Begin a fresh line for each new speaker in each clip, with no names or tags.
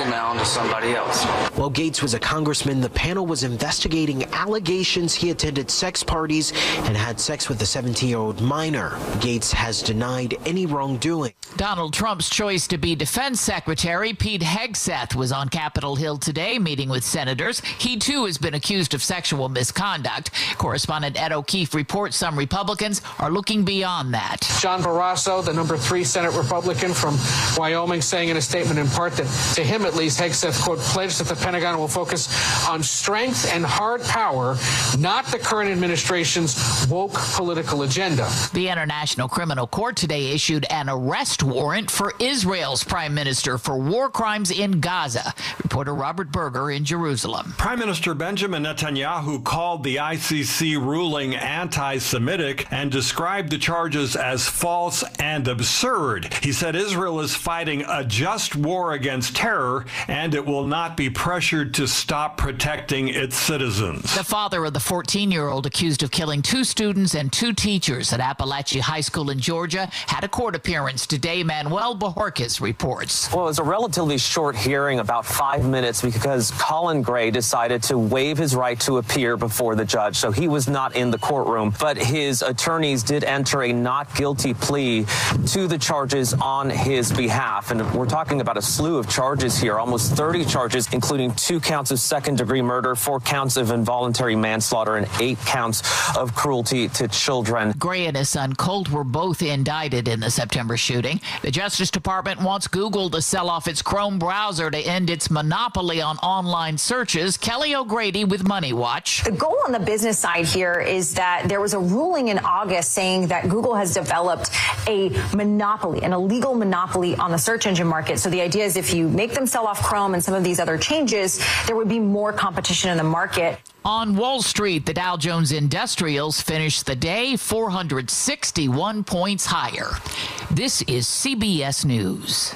now to somebody else.
While Gates was a congressman, the panel was investigating allegations he attended sex parties and had sex with a 17-year-old minor. Gates has denied any wrongdoing.
Donald Trump's choice to be defense secretary, Pete Hegseth, was on Capitol Hill today meeting with senators. He, too, has been accused of sexual misconduct. Correspondent Ed O'Keefe reports some Republicans are looking beyond that.
John Barrasso, the number 3 Senate Republican from Wyoming, saying in a statement in part that, to him at least, Hegseth, quote, pledged that the Pentagon will focus on strength and hard power, not the current administration's woke political agenda.
The International Criminal Court today issued an arrest warrant for Israel's prime minister for war crimes in Gaza. Reporter Robert Berger in Jerusalem.
Prime Minister Benjamin Netanyahu called the ICC ruling anti-Semitic and described the charges as false and absurd. He said Israel is fighting a just war against terror and it will not be pressured to stop protecting its citizens.
The father of the 14-year-old accused of killing 2 students and 2 teachers at Appalachia High School in Georgia had a court appearance today. Manuel Bojorquez reports.
Well, it was a relatively short hearing, about 5 minutes, because Colin Gray decided to waive his right to appear before the judge, so he was not in the courtroom. But his attorneys did enter a not guilty plea to the charges on his behalf. And we're talking about a slew of charges here, almost 30 charges, including 2 counts of second-degree murder, 4 counts of involuntary manslaughter, and 8 counts of cruelty to children.
Gray and his son Colt were both indicted in the September shooting. The Justice Department wants Google to sell off its Chrome browser to end its monopoly on online searches. Kelly O'Grady with Money Watch.
The goal on the business side here is that there was a ruling in August saying that Google has developed a monopoly, an illegal monopoly on the search engine market. So the idea is if you make them sell off Chrome and some of these other changes, there would be more competition in the market.
On Wall Street, the Dow Jones Industrials finished the day 461 points higher. This is CBS News.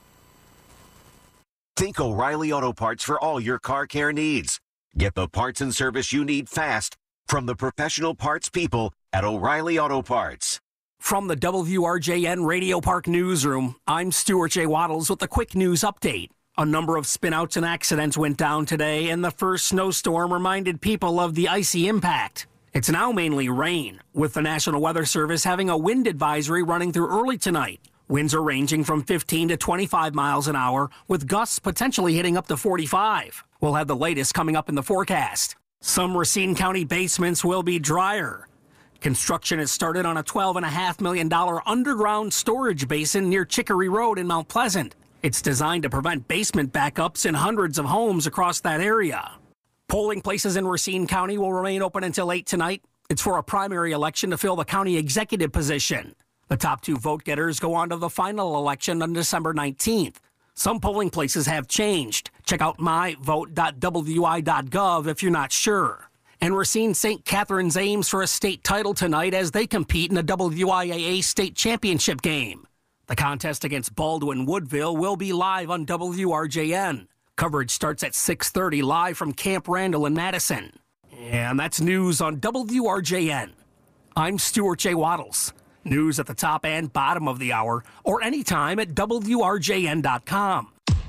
Think O'Reilly Auto Parts for all your car care needs. Get the parts and service you need fast from the professional parts people at O'Reilly Auto Parts.
From the WRJN Radio Park Newsroom, I'm Stuart J. Waddles with a quick news update. A number of spinouts and accidents went down today, and the first snowstorm reminded people of the icy impact. It's now mainly rain, with the National Weather Service having a wind advisory running through early tonight. Winds are ranging from 15 to 25 miles an hour, with gusts potentially hitting up to 45. We'll have the latest coming up in the forecast. Some Racine County basements will be drier. Construction has started on a $12.5 million underground storage basin near Chicory Road in Mount Pleasant. It's designed to prevent basement backups in hundreds of homes across that area. Polling places in Racine County will remain open until 8 tonight. It's for a primary election to fill the county executive position. The top 2 vote-getters go on to the final election on December 19th. Some polling places have changed. Check out myvote.wi.gov if you're not sure. And Racine St. Catherine's aims for a state title tonight as they compete in the WIAA state championship game. The contest against Baldwin Woodville will be live on WRJN. Coverage starts at 6:30 live from Camp Randall in Madison. And that's news on WRJN. I'm Stuart J. Waddles. News at the top and bottom of the hour or anytime at WRJN.com.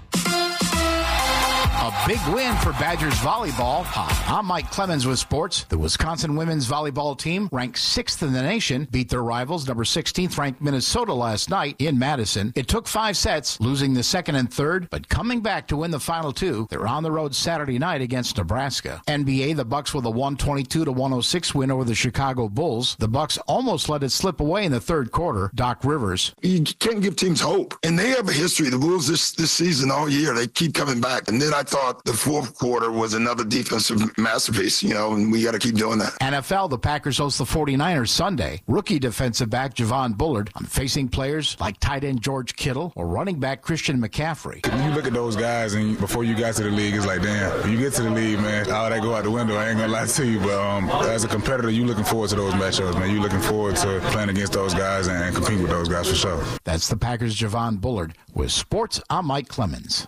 A big win for Badgers volleyball. Hi, I'm Mike Clemens with sports. The Wisconsin women's volleyball team, ranked 6th in the nation, beat their rivals, number 16th ranked Minnesota last night in Madison. It took 5 sets, losing the second and third, but coming back to win the final 2. They're on the road Saturday night against Nebraska. NBA, the Bucks with a 122-106 win over the Chicago Bulls. The Bucks almost let it slip away in the third quarter. Doc Rivers.
You can't give teams hope, and they have a history. The Bulls this season all year, they keep coming back, and then I thought the fourth quarter was another defensive masterpiece, and we got to keep doing that.
NFL, the Packers host the 49ers Sunday. Rookie defensive back Javon Bullard facing players like tight end George Kittle or running back Christian McCaffrey.
When you look at those guys and before you got to the league, it's like, damn, when you get to the league, man, all that go out the window. I ain't going to lie to you, but as a competitor, you looking forward to those matchups, man. You looking forward to playing against those guys and competing with those guys for sure.
That's the Packers' Javon Bullard. With sports, I'm Mike Clemens.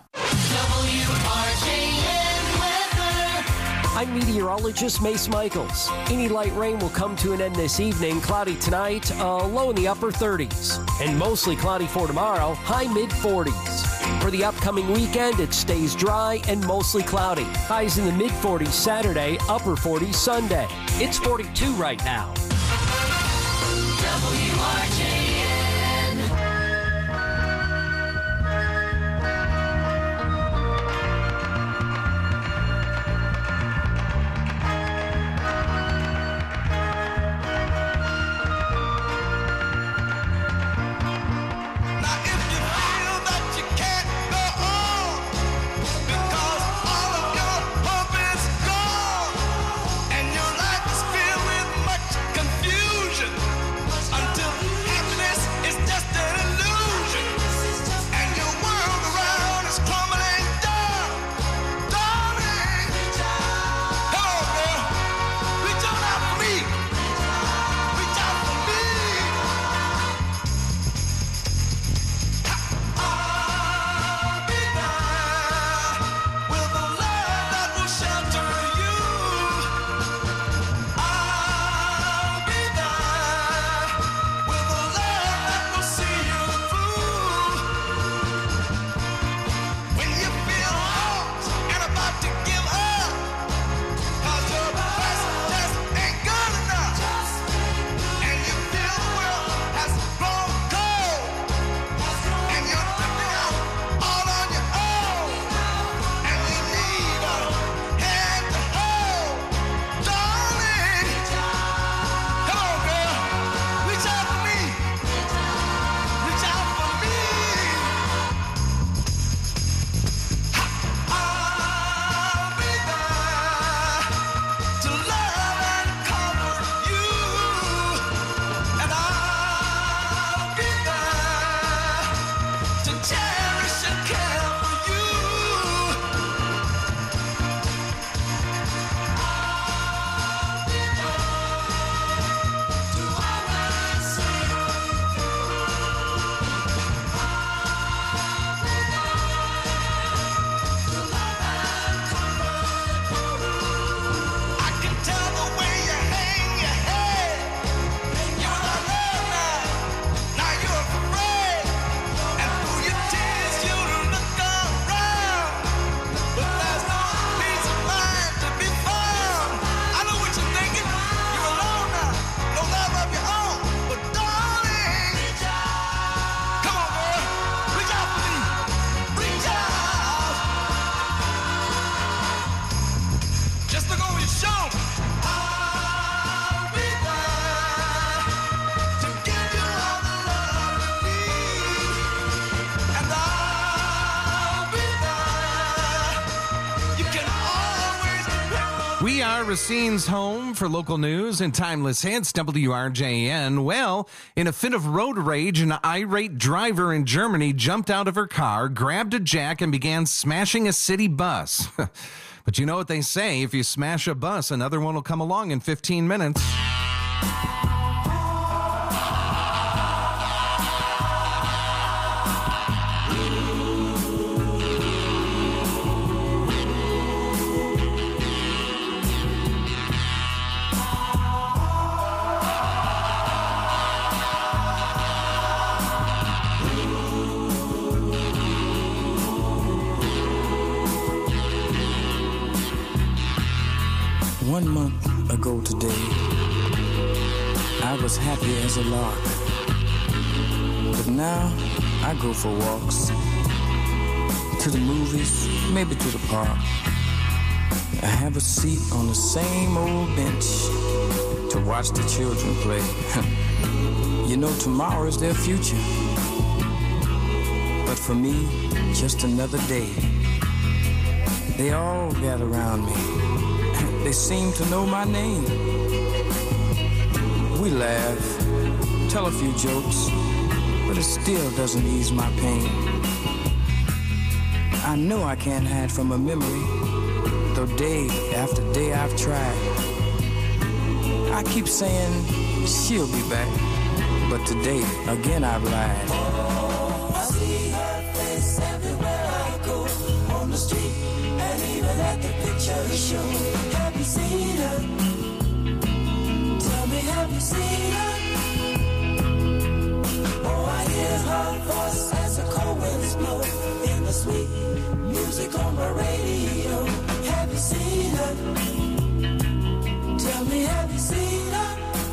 I'm meteorologist Mace Michaels. Any light rain will come to an end this evening. Cloudy tonight, low in the upper 30s. And mostly cloudy for tomorrow, high mid-40s. For the upcoming weekend, it stays dry and mostly cloudy. Highs in the mid-40s Saturday, upper 40s Sunday. It's 42 right now.
WRJN.
We are Racine's home for local news and timeless hits, WRJN. Well, in a fit of road rage, an irate driver in Germany jumped out of her car, grabbed a jack, and began smashing a city bus. But you know what they say, if you smash a bus, another one will come along in 15 minutes.
One month ago today, I was happy as a lark. But now I go for walks, to the movies, maybe to the park. I have a seat on the same old bench to watch the children play. You know, tomorrow is their future. But for me, just another day. They all gather around me. They seem to know my name. We laugh, tell a few jokes, but it still doesn't ease my pain. I know I can't hide from a memory, though day after day I've tried. I keep saying she'll be back, but today again I've lied.
Oh, I see her face everywhere I go, on the street and even at the picture show. Have you seen her? Tell me, have you seen her? Oh, I hear her voice as the cold winds blow in the music on my radio. Have you seen her? Tell me, have you seen her?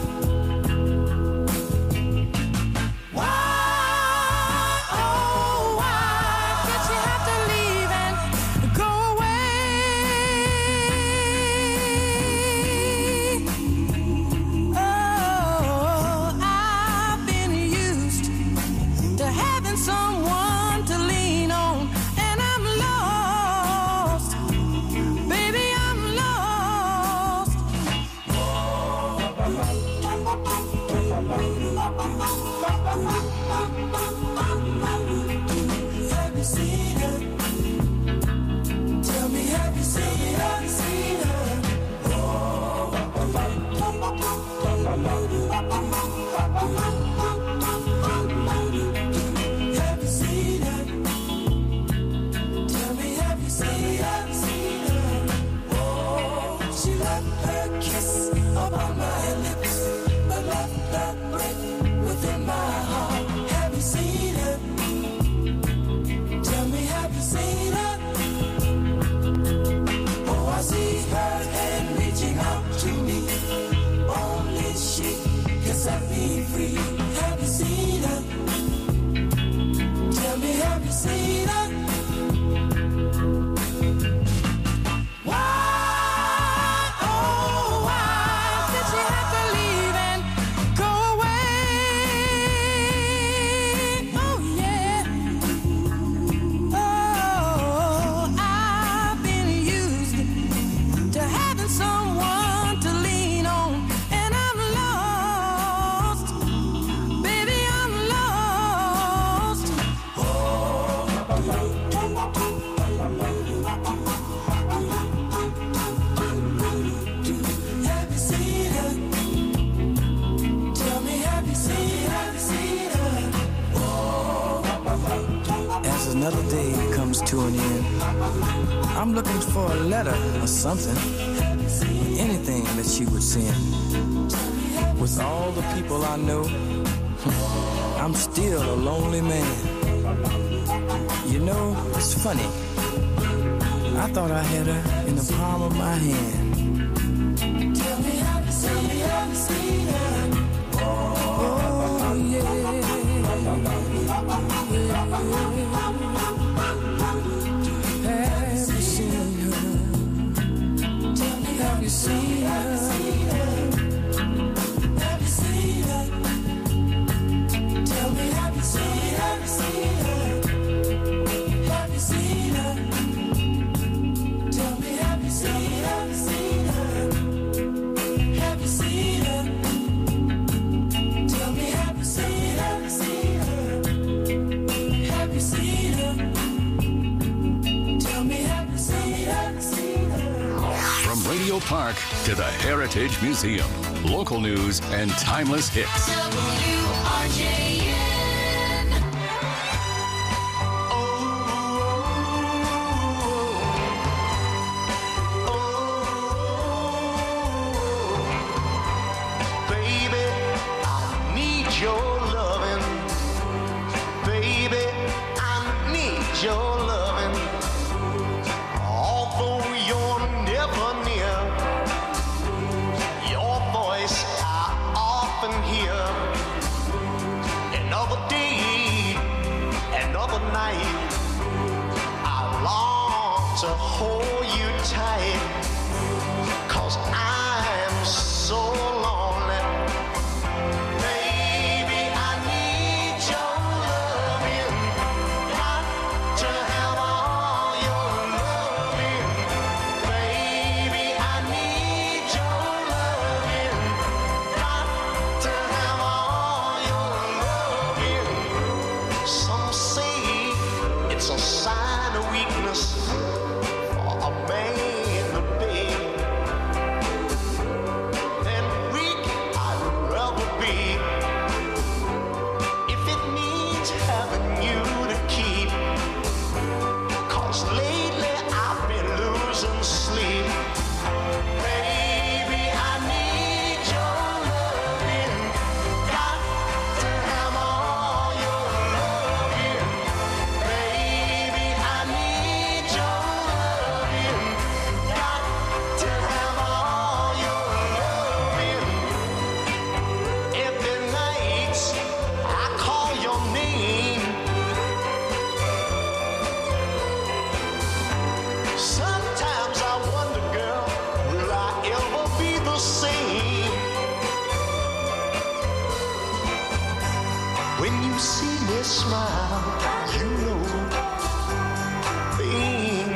Another day comes to an end. I'm looking for a letter or something, anything that she would send. With all the people I know, I'm still a lonely man. You know, it's funny. I thought I had her in the palm of my hand. Tell me how to see her. Oh, yeah. Have you seen her? Tell me, have you seen her? Have you seen her? Tell me, have you seen her? Have you seen her? Tell me, have you seen her? Have you seen her? Tell me, have you seen her? Have you seen her? Tell me, have you seen her?
From Radio Park to the Heritage Museum, local news and timeless hits.
WRJN.
Baby, I need your loving. Baby, I need your loving. Although you're never near, your voice I often hear. Another day, another night, I long to hold you tight. 'Cause I'm so lonely. Baby, I need your loving. Got to have all your loving. Baby, I need your loving. Got to have all your loving. Some say it's a sign of weakness for a man to beg. Then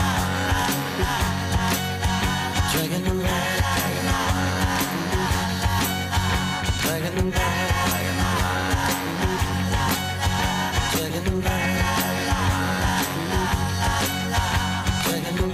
Dragging them back. Dragging them back. Dragging them back. Dragging them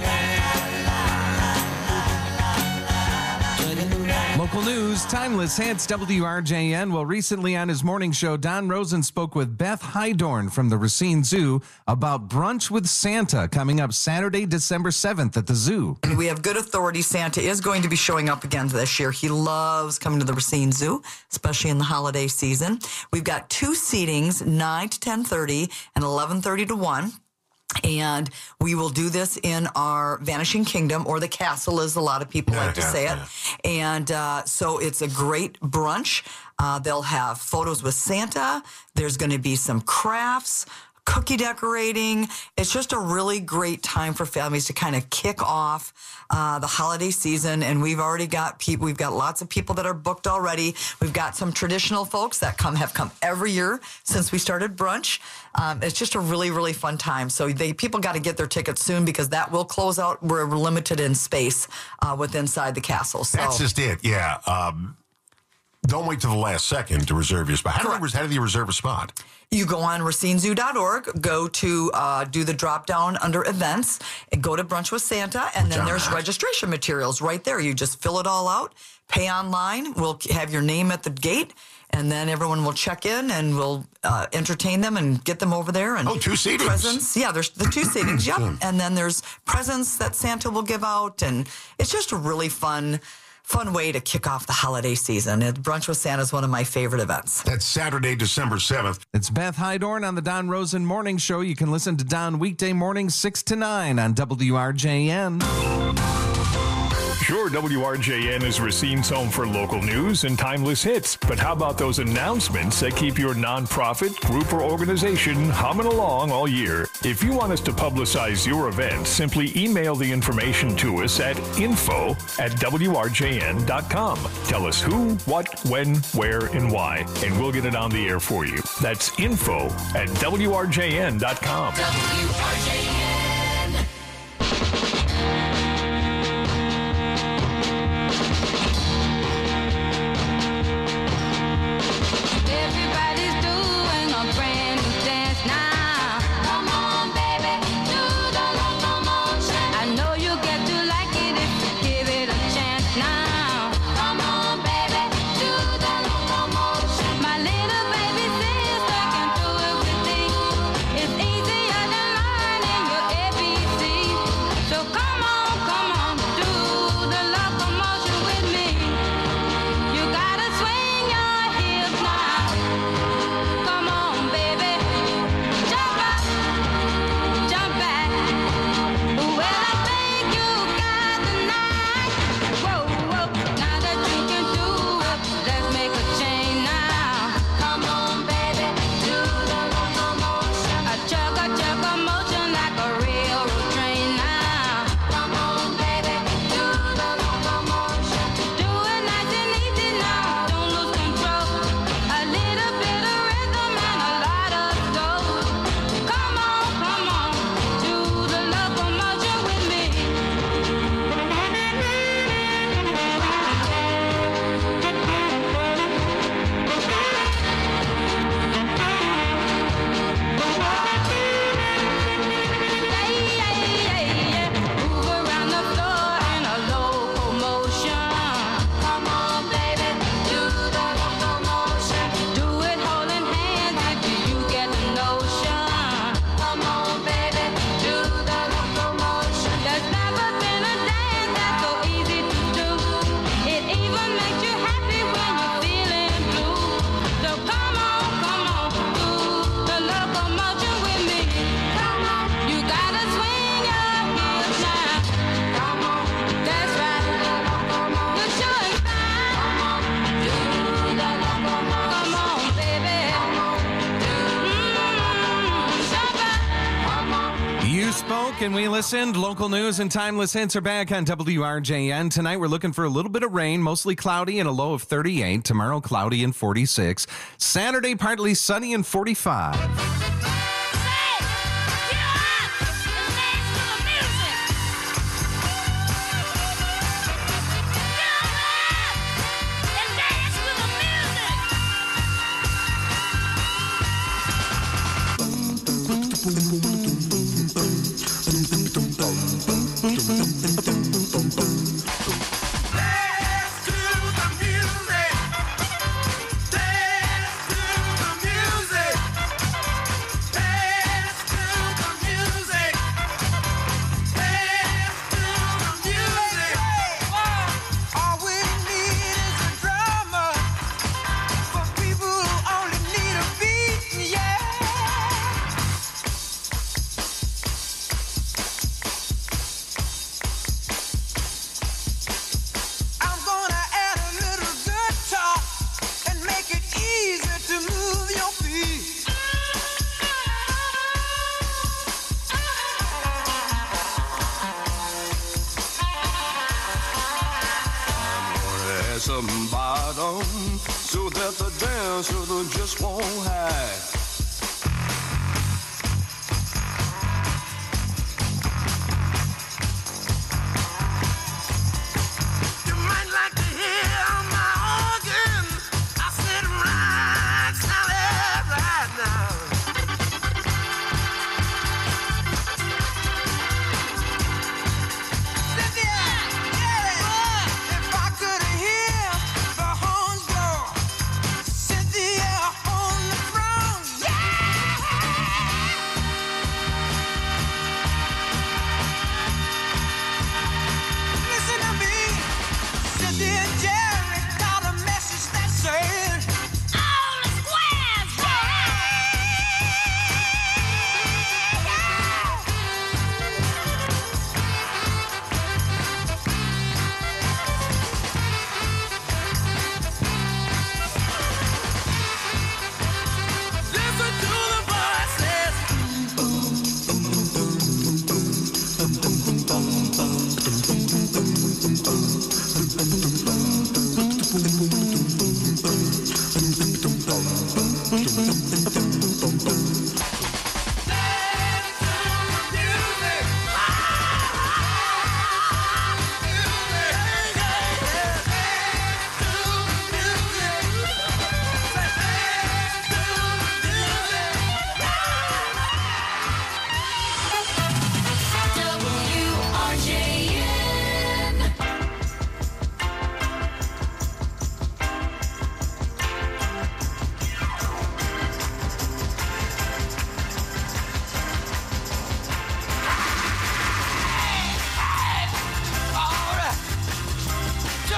back.
Local news, Timeless Hits, WRJN. Well, recently on his morning show, Don Rosen spoke with Beth Hydorn from the Racine Zoo about Brunch with Santa coming up Saturday, December 7th at the zoo.
We have good authority. Santa is going to be showing up again this year. He loves coming to the Racine Zoo, especially in the holiday season. We've got 2 seatings, 9 to 10:30 and 11:30 to 1. And we will do this in our Vanishing Kingdom, or the castle, as a lot of people like to say it. And so it's a great brunch. They'll have photos with Santa. There's going to be some crafts, cookie decorating. It's just a really great time for families to kind of kick off the holiday season. And we've already got people. We've got lots of people that are booked already. We've got some traditional folks that have come every year since we started brunch. It's just a really, really fun time. So people got to get their tickets soon, because that will close out. We're limited in space with inside the castle. So
that's just it. Yeah. don't wait till the last second to reserve your spot. How do you reserve a spot?
You go on racinezoo.org, go to do the drop down under events, and go to Brunch with Santa, and then there's registration materials right there. You just fill it all out, pay online. We'll have your name at the gate, and then everyone will check in, and we'll entertain them and get them over there. And
2 seatings.
Presents. Yeah, there's the 2 seatings, yep. And then there's presents that Santa will give out, and it's just a really fun way to kick off the holiday season. Brunch with Santa is one of my favorite events.
That's Saturday, December 7th.
It's Beth Hydorn on the Don Rosen Morning Show. You can listen to Don weekday mornings 6 to 9 on WRJN.
Sure, WRJN is Racine's home for local news and timeless hits. But how about those announcements that keep your nonprofit, group, or organization humming along all year? If you want us to publicize your event, simply email the information to us at info@WRJN.com. Tell us who, what, when, where, and why, and we'll get it on the air for you. That's info@WRJN.com.
WRJN.
And we listened. Local news and timeless hits are back on WRJN. Tonight we're looking for a little bit of rain, mostly cloudy and a low of 38. Tomorrow cloudy and 46. Saturday partly sunny and 45.
Some bottom so that the dancer just won't hide. You might like to hear my organ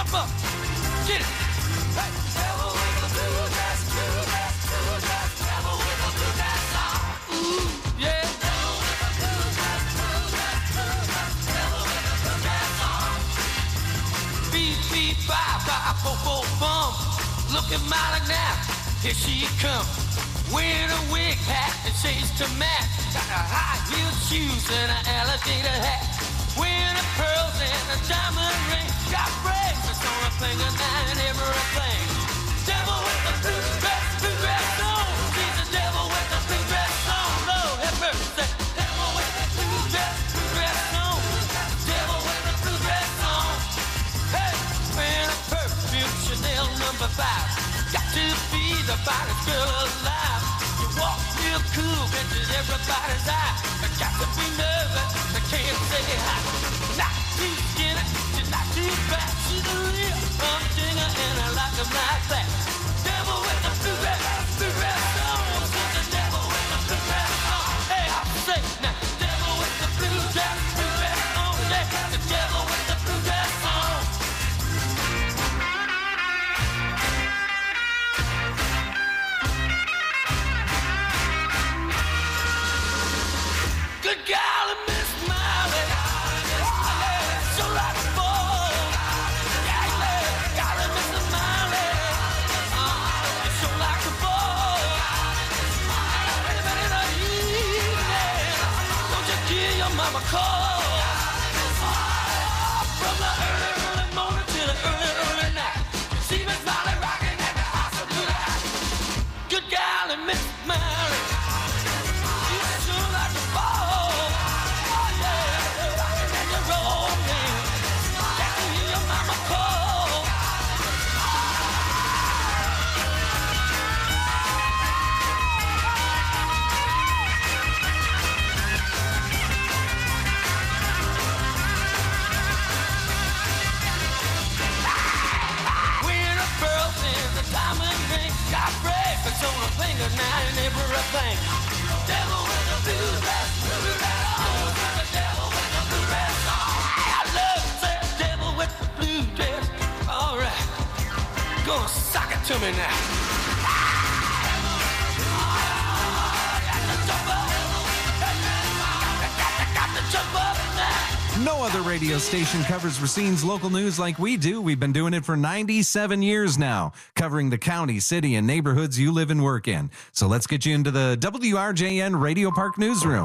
Come on. Get it. Hey. Devil with the blue dress, blue dress, blue dress. Devil with the blue dress on. Ooh, yeah. Devil with the blue dress, blue dress, blue dress. Devil with the blue dress on. Beep, beep, bye, bye, bo, bo, bum. Looking mighty now. Here she comes. Wearing a wig hat and shades to match. Got a high-heeled shoes and an alligator hat. Wearing the pearls and a diamond ring. Got bracelets on her finger and everything. Devil with the blue dress on. She's the devil with the blue dress on. Lord have mercy. Devil with the blue dress on. Devil with the blue dress on. Hey, wearing a perfume Chanel No. 5. Got to be the finest girl alive. You walk real cool, catches everybody's eye. I got to be nervous, I can't say hi. Not too skinny, she's not too fat. She's a real humdinger and I like them like that. Devil with the blue dress on. She's the devil with the blue dress on. Hey, I say now, devil with the blue dress on. Yeah, the devil with the blue dress on. Good golly, Miss Miley. So like a ball. Yeah, golly, Miss Miley. So like a ball. Anybody know you? Don't you hear your mama call? From the early, early morning to the early, early night. See Miss Miley rocking at the house of blue light. Good golly, Miss Miley. You sure like a ball. Everything. Devil with the blue dress on. The devil with the blue dress on. I love that devil with the blue dress. All right, gonna sock it to me now. Got to jump up now.
No other radio station covers Racine's local news like we do. We've been doing it for 97 years now, covering the county, city, and neighborhoods you live and work in. So let's get you into the WRJN Radio Park Newsroom.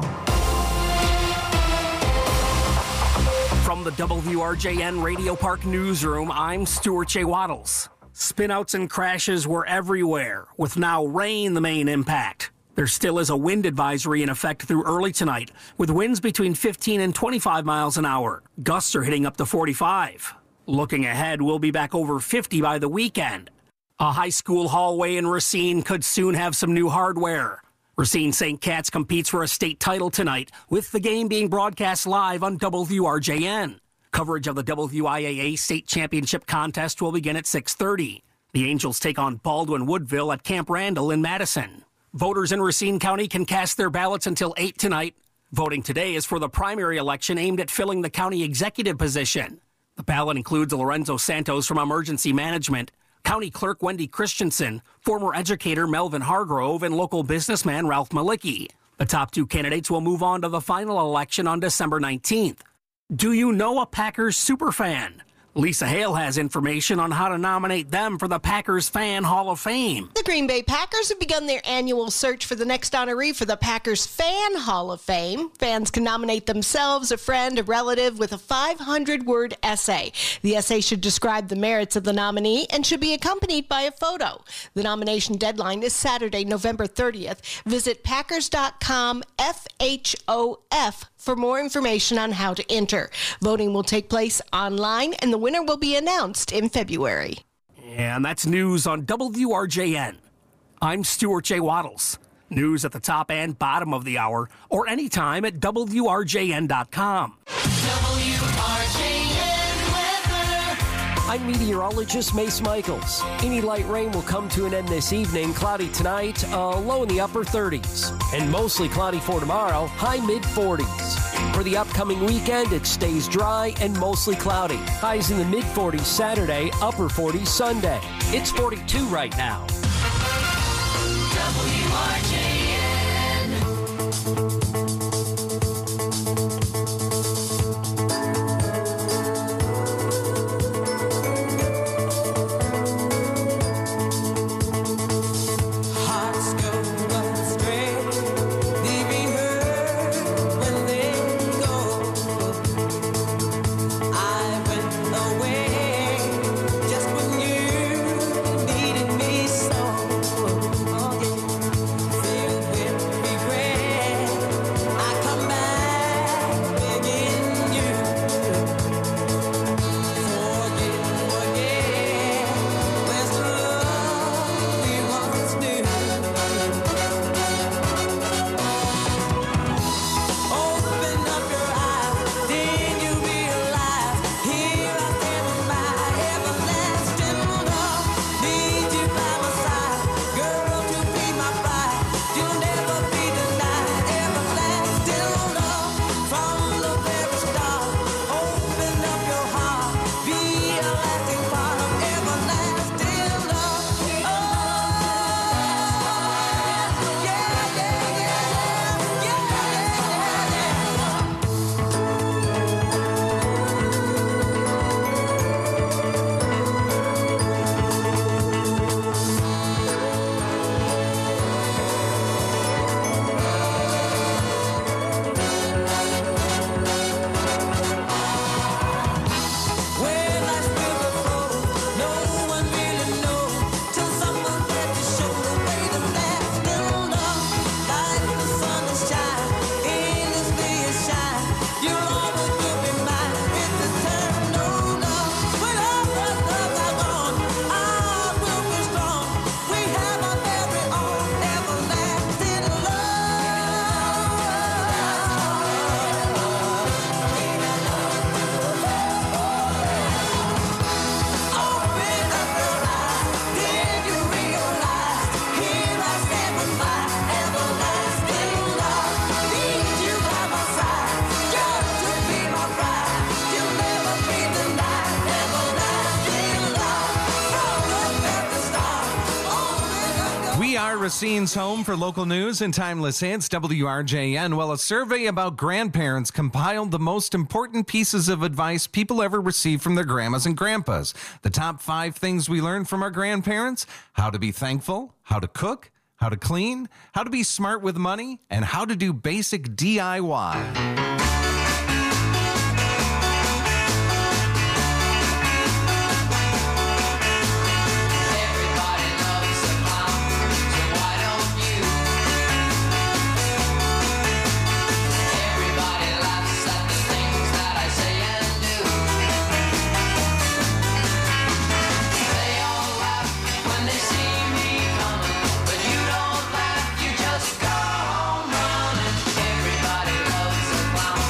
From the WRJN Radio Park Newsroom, I'm Stuart J. Waddles. Spinouts and crashes were everywhere, with now rain the main impact. There still is a wind advisory in effect through early tonight, with winds between 15 and 25 miles an hour. Gusts are hitting up to 45. Looking ahead, we'll be back over 50 by the weekend. A high school hallway in Racine could soon have some new hardware. Racine St. Cat's competes for a state title tonight, with the game being broadcast live on WRJN. Coverage of the WIAA State Championship contest will begin at 6:30. The Angels take on Baldwin Woodville at Camp Randall in Madison. Voters in Racine County can cast their ballots until 8 tonight. Voting today is for the primary election aimed at filling the county executive position. The ballot includes Lorenzo Santos from Emergency Management, County Clerk Wendy Christensen, former educator Melvin Hargrove, and local businessman Ralph Malicki. The top two candidates will move on to the final election on December 19th. Do you know a Packers superfan? Lisa Hale has information on how to nominate them for the Packers Fan Hall of Fame.
The Green Bay Packers have begun their annual search for the next honoree for the Packers Fan Hall of Fame. Fans can nominate themselves, a friend, a relative with a 500-word essay. The essay should describe the merits of the nominee and should be accompanied by a photo. The nomination deadline is Saturday, November 30th. Visit Packers.com FHOF for more information on how to enter. Voting will take place online, and the winner will be announced in February.
And that's news on WRJN. I'm Stuart J. Waddles. News at the top and bottom of the hour, or anytime at WRJN.com.
WRJN weather.
I'm meteorologist Mace Michaels. Any light rain will come to an end this evening. Cloudy tonight, low in the upper 30s. And mostly cloudy for tomorrow, high mid-40s. For the upcoming weekend, it stays dry and mostly cloudy. Highs in the mid-40s Saturday, upper 40s Sunday. It's 42 right now.
Racine's home for local news and timeless hits, WRJN. Well, a survey about grandparents compiled the most important pieces of advice people ever received from their grandmas and grandpas. The top 5 things we learned from our grandparents: how to be thankful, how to cook, how to clean, how to be smart with money, and how to do basic DIY.
Everybody loves a clown.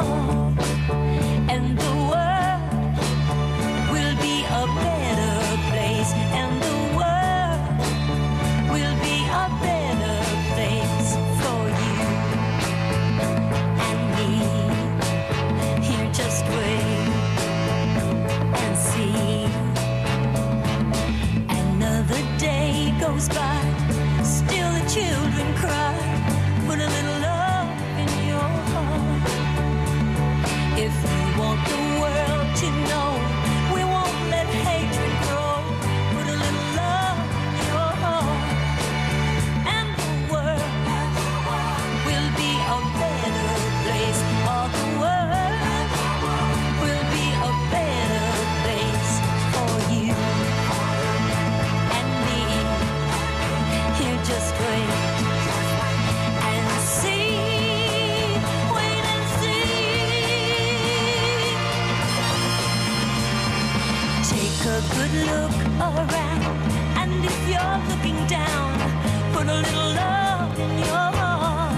and the world will be a better place, and the world will be a better place for you and me. Here, just wait and see. Another day goes by, still the children cry. Put a little love in your heart. If you want the world to know, we won't let hatred grow. Put a little love in your heart, and the world will be a better place. All the world will be a better place for you and me. Here, just wait and see. Wait and see. Take a good look around, and if you're looking down, put a little love in your heart.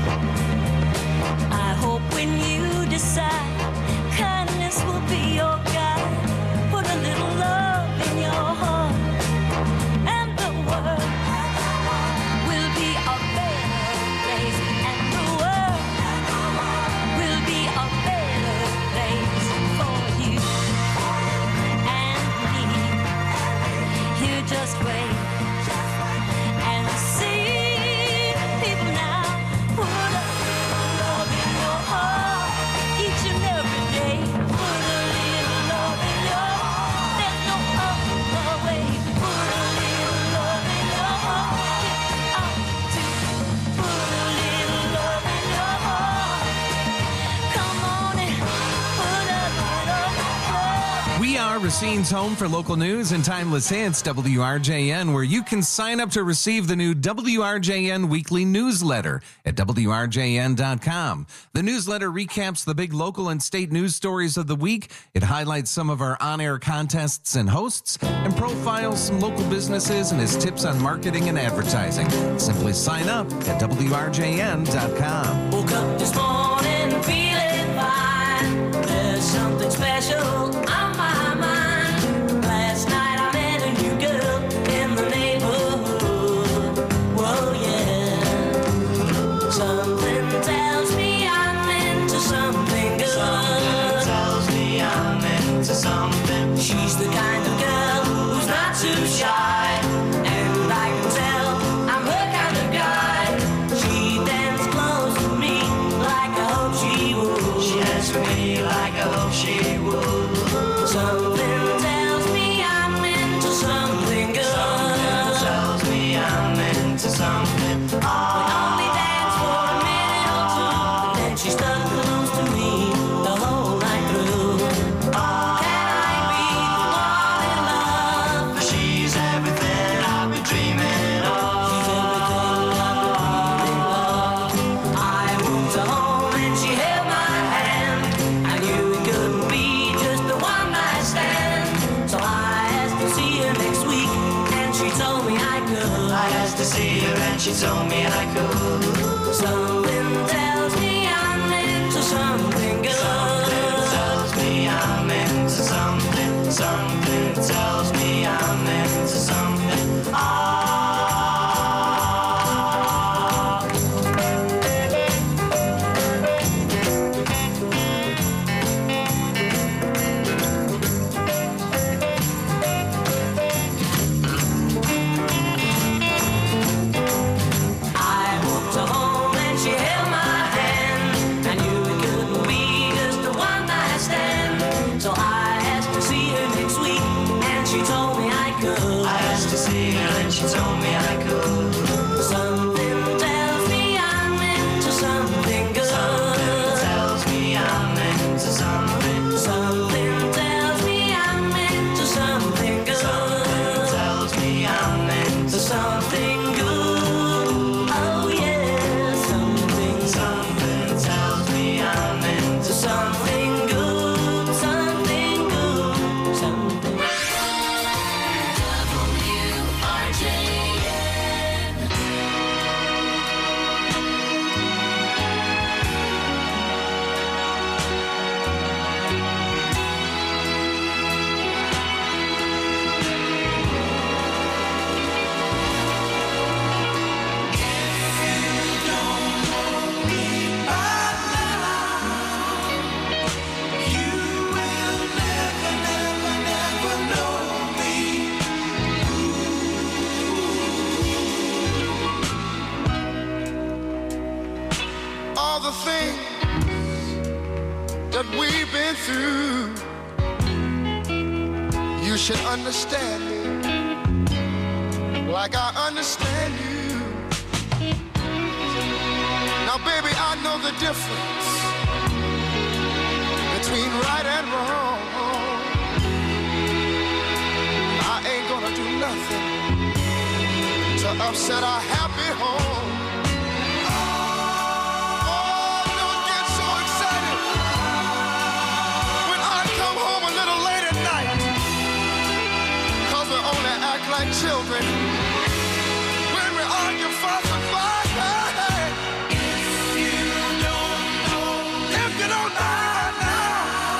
I hope when you decide, kindness will be your guide. Put a little love in your heart, and the world will be a better place, and the world will be a better place for you and me. Here, just wait and see. People now, put a little love in your heart each and every day. Put a little love in your heart. There's no other way. Put a little love in your heart. Get out to put a little love in your heart. Come on and put a little love.
We are Racine's home for local news and timeless hits, WRJN, where you can sign up to receive the new WRJN weekly newsletter at WRJN.com. The newsletter recaps the big local and state news stories of the week. It highlights some of our on-air contests and hosts and profiles some local businesses and has tips on marketing and advertising. Simply sign up at WRJN.com.
Woke up this morning feeling fine. There's something special on my mind. Last night I met a new girl in the neighborhood. Whoa, yeah. Something tells me I'm into something good. Something tells me I'm into something. She's the kind of girl who's not too shy, and I can tell I'm her kind of guy. She danced close to me like I hope she would. She danced with me like I hope she would. Something tells me I'm into something good. Something tells me I'm into something. We only danced for a minute or two, but then she stuck close to me the whole night through. Can I be the one in love? For she's everything I've been dreaming of. She's everything I've been dreaming of. I walked her home and she held my hand. I knew it couldn't be just a one night stand. So I asked to see her next week, and she told me I could. I asked to see her and she told me I could. Something tells me I'm into something good. Something tells me I'm into something. Something tells me I'm into something. I walked her home and she held my hand. I knew it couldn't be just a one night stand. So I asked to see her next week, and she told me I could. I asked to see her and she told me I could. Something tells me I'm into something good. Something tells me I'm into something. Something tells me I'm into something good. Something tells me I'm into something good. Oh yeah, something tells me I'm into something good. Something good. Something. WRJN.
that we've been through. You should understand me like I understand you. Now, baby, I know the difference between right and wrong. I ain't gonna do nothing to upset our happy home. Oh, don't get so excited when I come home a little late at night, 'cause we only act like children when we argue, fuss, and fight. If you don't know right now,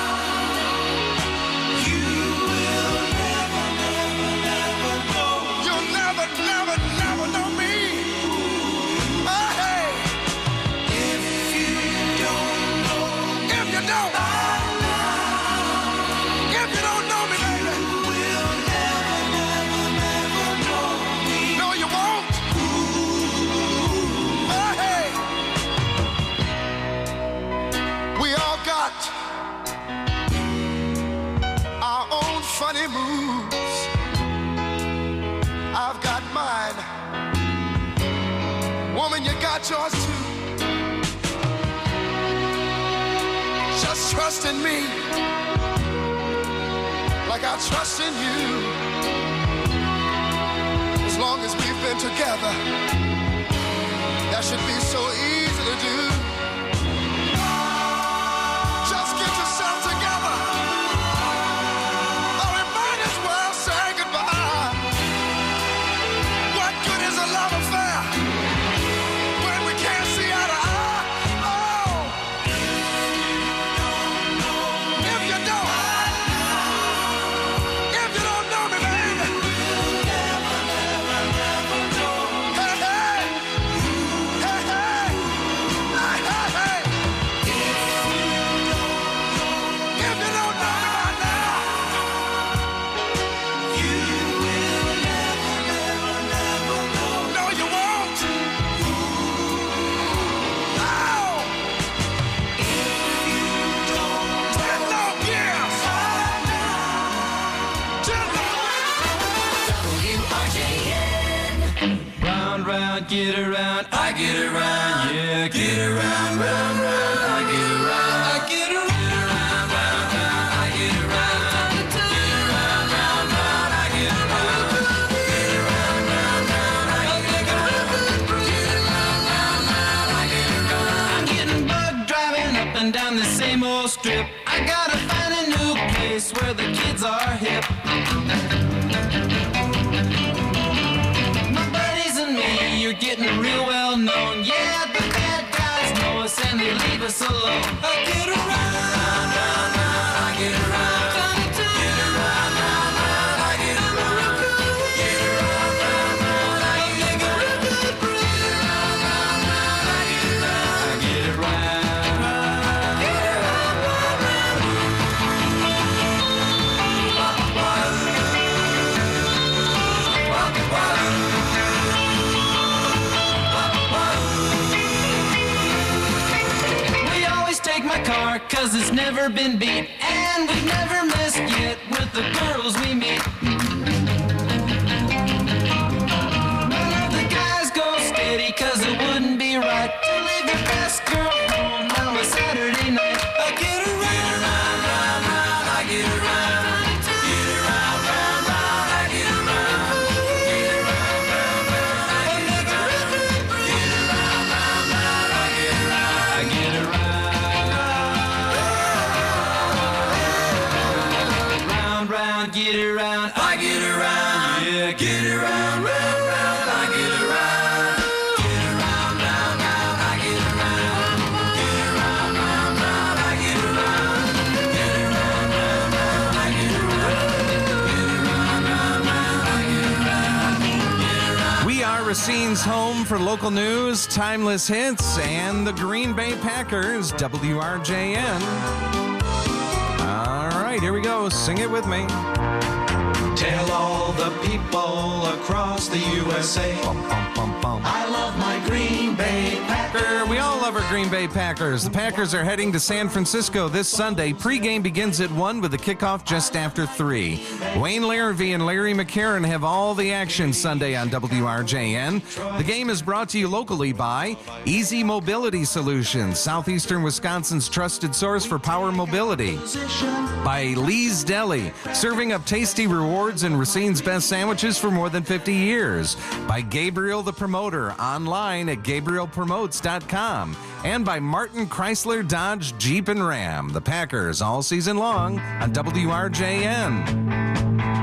you will never, never, never know. You'll never, never, never know me. Hey, if you don't know, if you don't know me, baby, you will never, never, never know me. No, you won't. Hey, we all got our own funny moves. I've got mine. Woman, you got yours too. Just trust in me like I trust in you. As long as we've been together, that should be so easy to do. Just get yourself together, or we might as well say goodbye. What good is a love affair when we can't see eye to eye? Oh, if you don't know me, baby, hey, hey, hey, hey, hey, hey, hey. If you don't know me by now, you will never, never, never know. No, you won't. Oh, if you don't know, yes.
Round, round, get around, I get around, yeah, get around, round, round, I get around, I get around, round, round, I get around, get around, round, round, I get around, get around, round, round, I get around, get around, round, round, I get around. I'm getting bugged driving up and down the same old strip. I gotta find a new place where the kids are hip. My buddies and me, you're getting real well known. Yeah, the bad guys know us and they leave us alone. I get around, round, round, I get around. Get around, round, round, I get around. Get around, round, round, I get around. Get around, round, round, I get around. Get around, get around, round, round. We always take my car 'cause it's never been beat, and we've never missed yet with the girls we meet. None of the guys go steady 'cause it wouldn't be right to leave your best girl home on a Saturday night. I get around, round, round, round, I get around. Get around, round, round, I get around. Get around, round, round, I get around. Get around, round, round, I get around. I get around. Round, round, get around. I get around. Yeah, get around, round, round, I get around. Get around, round, round, I get around. Get around, round, round, I get around. Get around, round, round, I get around. Get around, round, round, I get around. Get around.
We are Racine's home for local news, timeless hits, and the Green Bay Packers, WRJN. All right, here we go. Sing it with me.
Tell all the people across the USA, I love my Green Bay Packers.
We all love our for Green Bay Packers. The Packers are heading to San Francisco this Sunday. Pre-game begins at 1 with the kickoff just after 3. Wayne Larrivee and Larry McCarron have all the action Sunday on WRJN. The game is brought to you locally by Easy Mobility Solutions, Southeastern Wisconsin's trusted source for power mobility. By Lee's Deli, serving up tasty rewards and Racine's best sandwiches for more than 50 years. By Gabriel the Promoter, online at GabrielPromotes.com. And by Martin Chrysler Dodge Jeep and Ram. The Packers all season long on WRJN.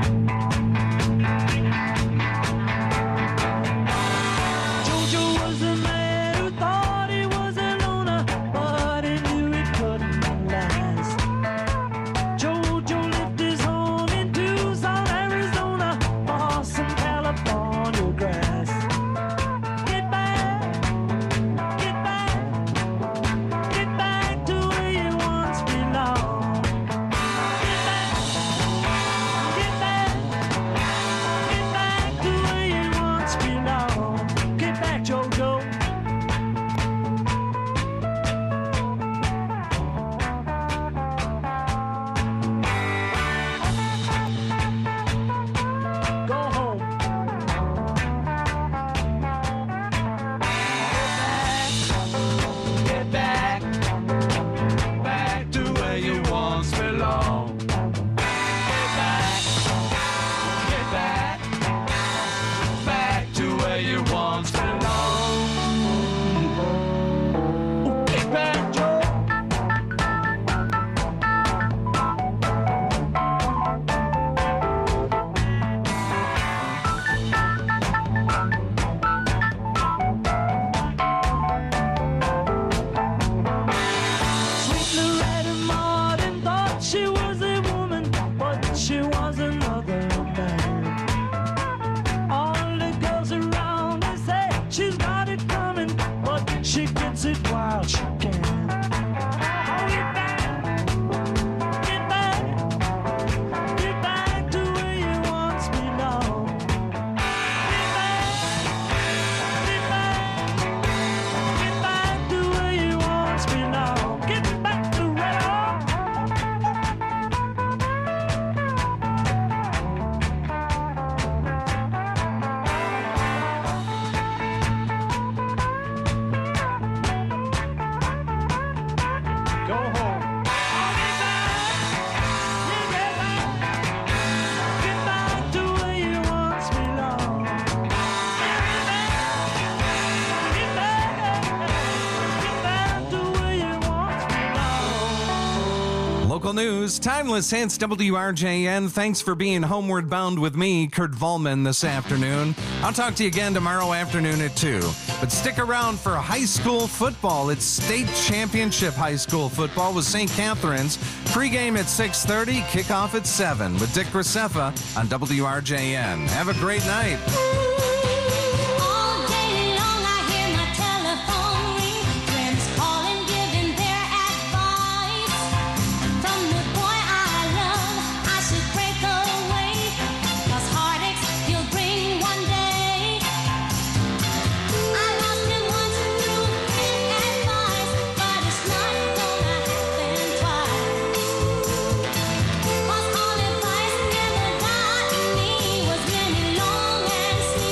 Local news, Timeless Hits, WRJN. Thanks for being homeward bound with me, Kurt Volman, this afternoon. I'll talk to you again tomorrow afternoon at 2. But stick around for high school football. It's state championship high school football with St. Catherine's. Pre-game at 6:30, kickoff at 7 with Dick Graceffa on WRJN. Have a great night.
Was many long and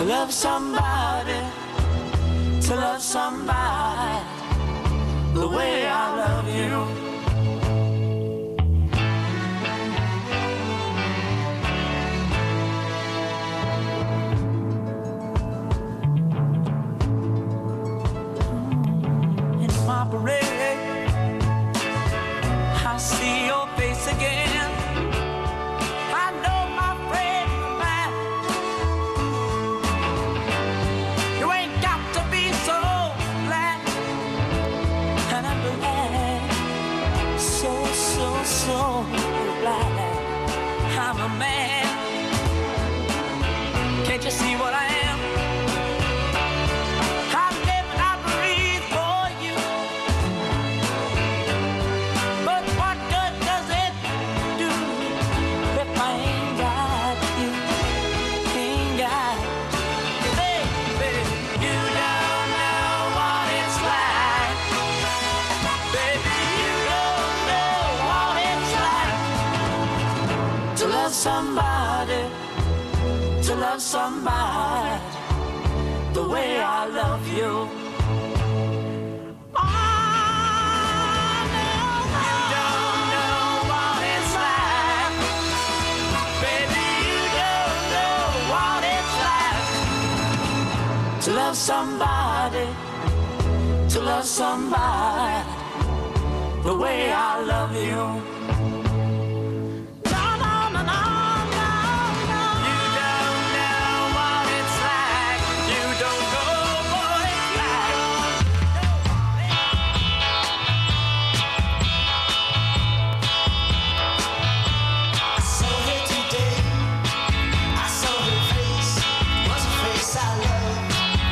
To love somebody, to love somebody the way I love you. In my parade, I see your face again. I know my friend, man, you ain't got to be so glad. And I'm glad, so glad I'm a man. Can't you see what I am? I live and I breathe for you. But what good does it do if I ain't got you? Ain't got you. Baby, you don't know what it's like. Baby, you don't know what it's like to love somebody, to love somebody the way I love you. To love somebody, to love somebody the way I love you. No, no, no, no, no, no. You don't know what it's like. You don't know what it's like. I saw her today. I saw her face. Was a face I loved.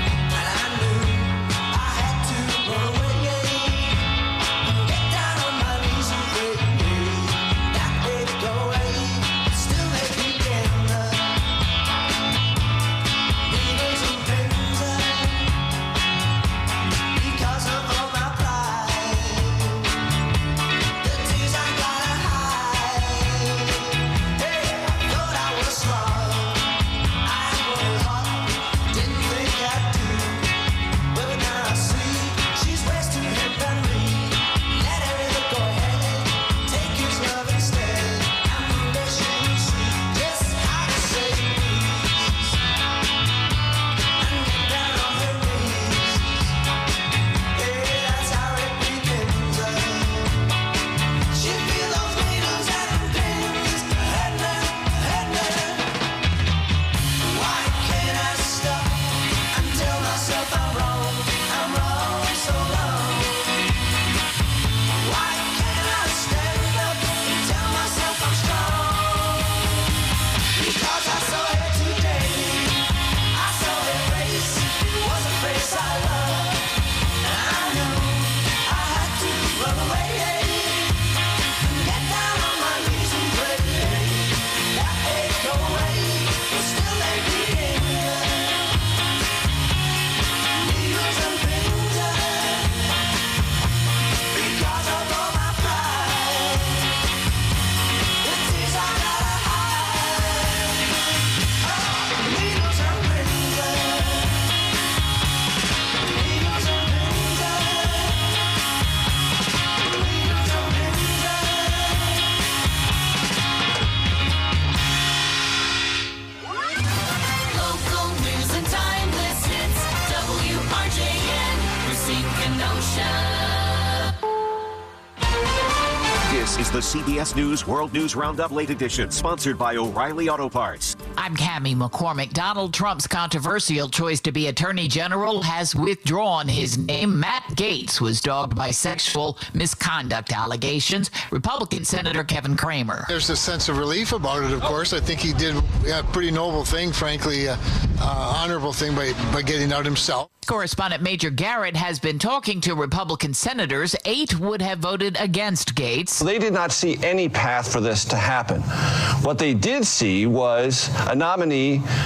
This is the CBS News World News Roundup Late Edition, sponsored by O'Reilly Auto Parts.
I'm Cammie McCormick. Donald Trump's controversial choice to be Attorney General has withdrawn his name. Matt Gaetz was dogged by sexual misconduct allegations. Republican Senator Kevin Cramer.
There's a sense of relief about it, of course. I think he did a pretty noble thing, frankly, honorable thing by getting out himself.
Correspondent Major Garrett has been talking to Republican senators. 8 would have voted against Gaetz.
They did not see any path for this to happen. What they did see was a nominee